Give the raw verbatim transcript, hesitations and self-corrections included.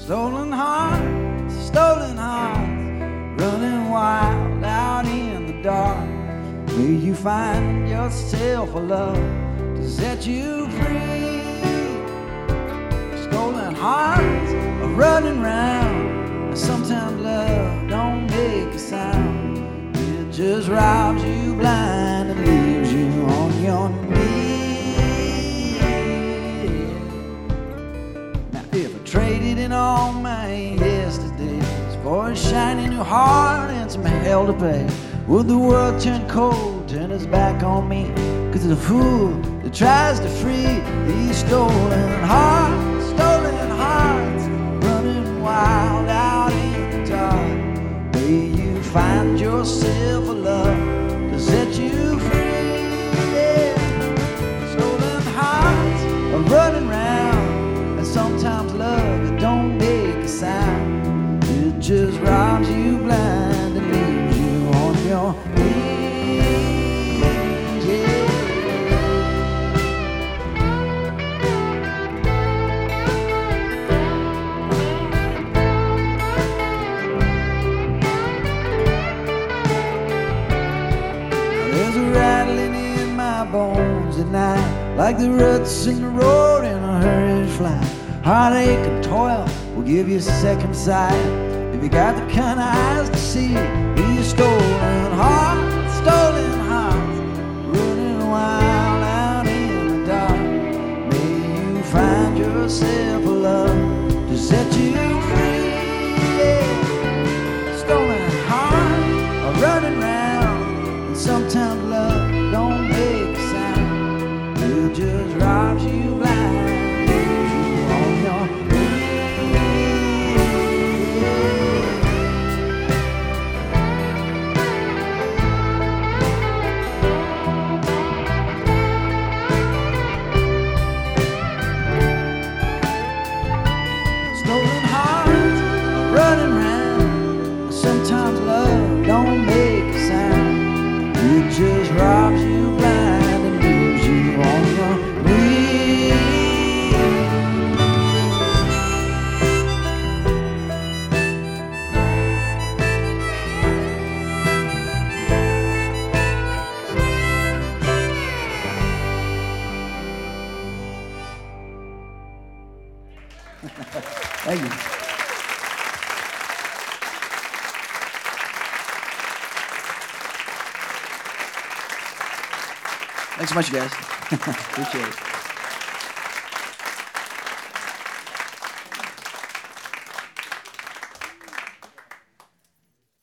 Stolen hearts, stolen hearts, running wild out in the dark. May you find yourself a love to set you free. Stolen hearts are running round, and sometimes love don't make a sound. It just robs you blind and leaves you on your knees. Now if I traded in all my yesterdays for a shiny new heart and some hell to pay, would the world turn cold, turn its back on me? Cause the fool that tries to free these stolen hearts, stolen hearts, running wild out in the dark. May you find yourself a love to set you free. Yeah. Stolen hearts are running round, and sometimes love, it don't make a sound. It just robs you blind and leaves you on your knees. Yeah. There's a rattling in my bones at night, like the ruts in the road in a hurried flight. Heartache and toil will give you second sight if you got the kind of eyes to see these stolen hearts, stolen hearts, running wild out in the dark. May you find yourself a love to set you free. Yeah. Stolen hearts are running round, and sometimes love don't make a sound. It just robs you blind, leaves you on your knees. Stolen hearts are running round, sometimes love don't make a sound. It just robs you blind and leaves you on your knees. Thank you. Thanks so much, you guys. Appreciate it.